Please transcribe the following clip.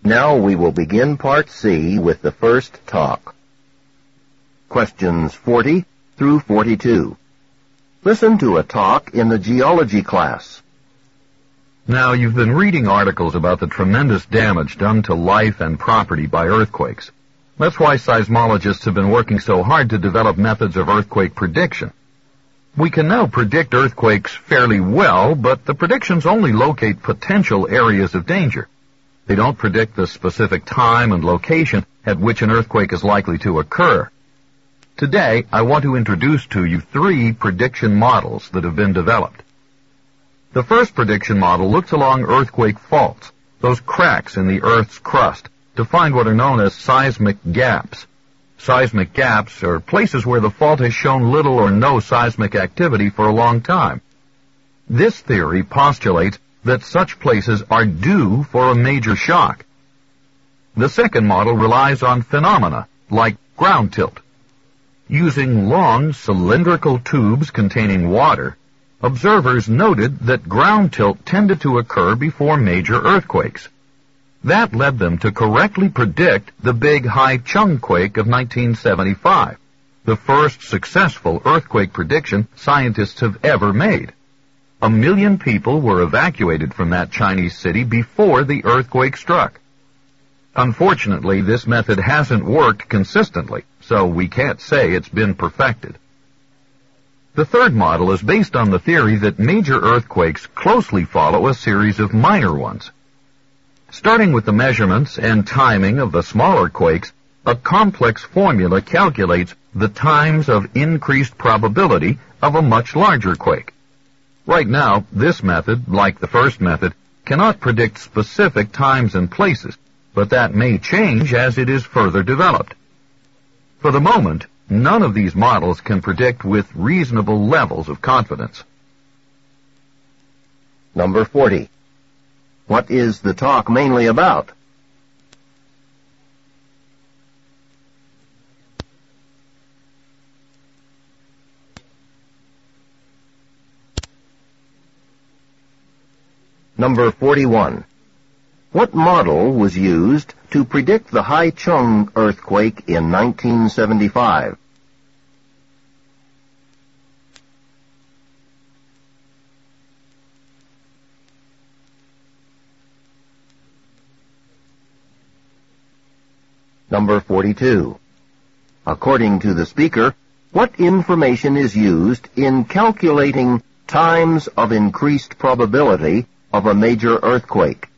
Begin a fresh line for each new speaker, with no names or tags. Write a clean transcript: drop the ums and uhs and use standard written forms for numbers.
Now we will begin Part C with the first talk. Questions 40 through 42. Listen to a talk in the geology class.
Now, you've been reading articles about the tremendous damage done to life and property by earthquakes. That's why seismologists have been working so hard to develop methods of earthquake prediction. We can now predict earthquakes fairly well, but the predictions only locate potential areas of danger. They don't predict the specific time and location at which an earthquake is likely to occur. Today, I want to introduce to you 3 prediction models that have been developed. The first prediction model looks along earthquake faults, those cracks in the Earth's crust, to find what are known as seismic gaps. Seismic gaps are places where the fault has shown little or no seismic activity for a long time. This theory postulates that such places are due for a major shock. The second model relies on phenomena like ground tilt. Using long cylindrical tubes containing water, observers noted that ground tilt tended to occur before major earthquakes. That led them to correctly predict the Big Hai-Chung quake of 1975, the first successful earthquake prediction scientists have ever made. 1 million people were evacuated from that Chinese city before the earthquake struck. Unfortunately, this method hasn't worked consistently, so we can't say it's been perfected. The third model is based on the theory that major earthquakes closely follow a series of minor ones. Starting with the measurements and timing of the smaller quakes, a complex formula calculates the times of increased probability of a much larger quake. Right now, this method, like the first method, cannot predict specific times and places, but that may change as it is further developed. For the moment, none of these models can predict with reasonable levels of confidence.
Number 40. What is the talk mainly about? Number 41. What model was used to predict the Hai-Chung earthquake in 1975? Number 42. According to the speaker, what information is used in calculating times of increased probability of a major earthquake?